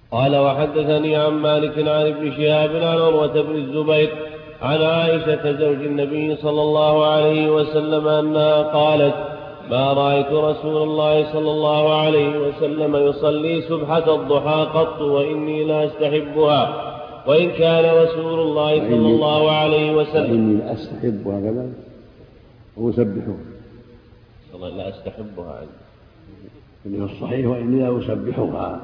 قال وحدثني عن مالك عن ابن شهاب عن عروة بن الزبير عن عائشة زوج النبي صلى الله عليه وسلم أنها قالت ما رأيت رسول الله صلى الله عليه وسلم يصلي سبحة الضحى قط وإني لا أستحبها، وإن كان رسول الله صلى الله عليه وسلم وإني لا أستحبها كذا وأسبحها لا أستحبها عندي إنه الصحيح وإني لا أسبحها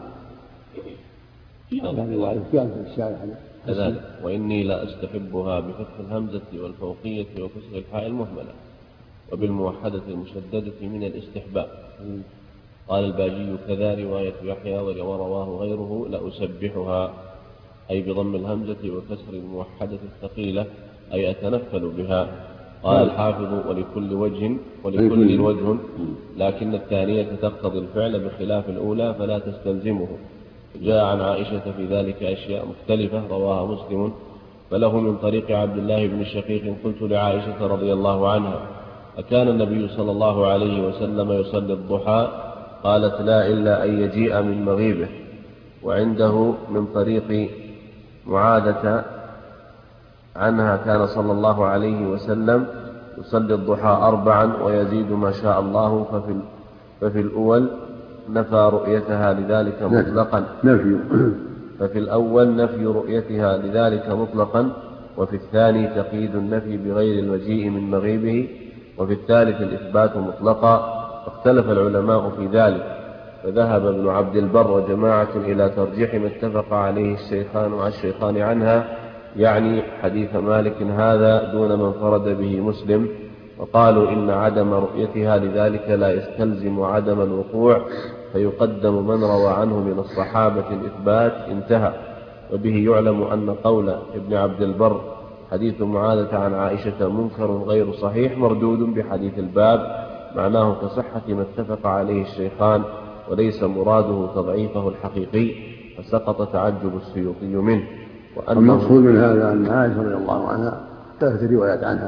هذا رواية كانت في الشارع كذلك وإني لا أستحبها بفتح الهمزة والفوقية وكسر الحاء المهملة وبالموحدة المشددة من الاستحباب. قال الباجي كذا رواية يحيى ورواه غيره لأسبحها أي بضم الهمزة وكسر الموحدة الثقيلة أي أتنفل بها. قال الحافظ ولكل وجه لكن الثانية تقتضي الفعل بخلاف الأولى فلا تستلزمه. جاء عن عائشة في ذلك أشياء مختلفة رواها مسلم فله من طريق عبد الله بن الشقيق قلت لعائشة رضي الله عنها أكان النبي صلى الله عليه وسلم يصلي الضحى؟ قالت لا إلا أن يجيء من مغيبه. وعنده من طريق معادة عنها كان صلى الله عليه وسلم يصلي الضحى 4 ويزيد ما شاء الله ففي الأول نفى رؤيتها لذلك مطلقا ففي الأول نفي رؤيتها لذلك مطلقا وفي الثاني تقييد النفي بغير المجيء من مغيبه وفي الثالث الإثبات مطلقا. فاختلف العلماء في ذلك فذهب ابن عبد البر وجماعة إلى ترجيح ما اتفق عليه الشيخان عنها يعني حديث مالك هذا دون من فرد به مسلم وقالوا إن عدم رؤيتها لذلك لا يستلزم عدم الوقوع فيقدم من روى عنه من الصحابة الإثبات انتهى. وبه يعلم أن قول ابن عبد البر حديث معاذة عن عائشة منكر غير صحيح مردود بحديث الباب معناه كصحة ما اتفق عليه الشيخان وليس مراده تضعيفه الحقيقي فسقط تعجب السيوطي منه. المقصود من هذا أن عائشة رضي الله عنها ثلاث روايات عنها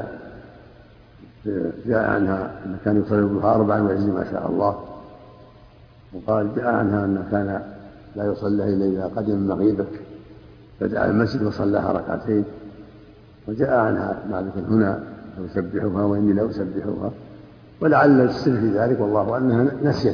جاء عنها أن كان يصلي الضحى 4 ويزيد ما شاء الله وقال جاء عنها أن كان لا يصلي إلا إذا قدم من مغيبه فدعا المسجد وصلىها 2 ركعتين وجاء عنها مالك هنا يسبحها وإني لا أسبحها ولعل السر في ذلك والله أنها نسيت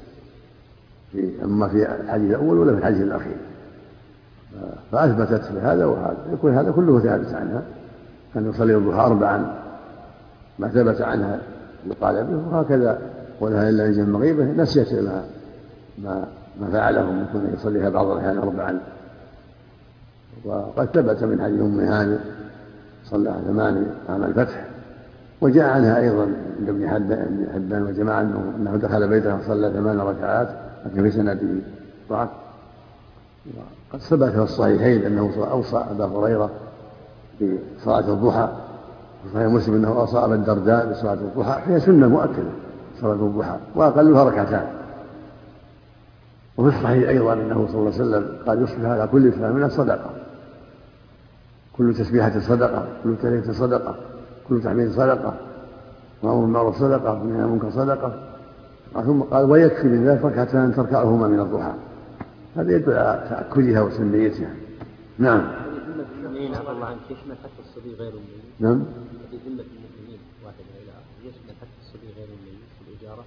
أما في الحديث الأول ولا في الحديث الأخير فأثبتت هذا وهذا يكون هذا كله ثابت عنها أن يصلي الضحى 4 ما ثبت عنها يقال به وهكذا ولها إلا إن مغيبة نسيت ما فعله يكون يصليها بعض الأحيان 4 وقد ثبت من حديث أم هانئ صلىها 8 عام الفتح وجاء عنها أيضا عند ابن حبان وجماعة أنه دخل بيته وصلى 8 ركعات لكن في سنده ضعف. وقد ثبت في الصحيحين أنه أوصى أبا هريرة بصلاة الضحى في صحيح مسلم أنه أوصى أبا الدرداء بصلاة الضحى هي سنة مؤكدة صلاة الضحى وأقلها 2 ركعتان. وفي الصحيح أيضا أنه صلى الله عليه وسلم قال يصبح على كل إسلام من صدقة كل تسبيحة صدقة كل تهليل صدقة كل تحميد صدقة وأمر بالمعروف صدقة ونهي عن المنكر صدقة ثم قال ويكفي من ذلك 2 ركعتان تركعهما من الضحى. هذا يدل على تأكدها وسنيتها. نعم. المؤمنين عفى الله عنك يشمل حتى الصبي غير الميت. نعم. في ذمة المؤمنين واحد إلى آخر يشمل حتى الصبي غير الميت في الإجارة.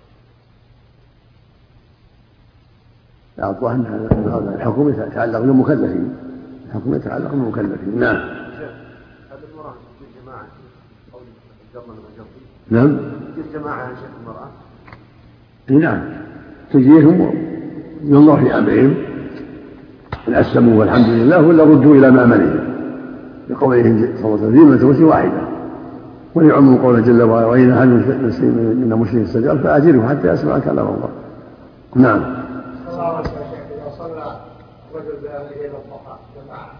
الظاهر أن هذا الحكم يتعلق بالمكلفين. الحكم يتعلق بالمكلفين. نعم. هذا المرأة في جماعة أو الجرم والجرم. نعم. في جماعة يا شيخ المرأة. نعم. تجيهم ينظر في أمرهم إن أسلموا والحمد لله ولا ردوا إلى مأمنهم بقوله صلى الله عليه وسلم ذمة واحدة وليعم قوله جل وعلا وإن أحد من المسلمين استجار فأجره حتى يسمع كلام الله. نعم.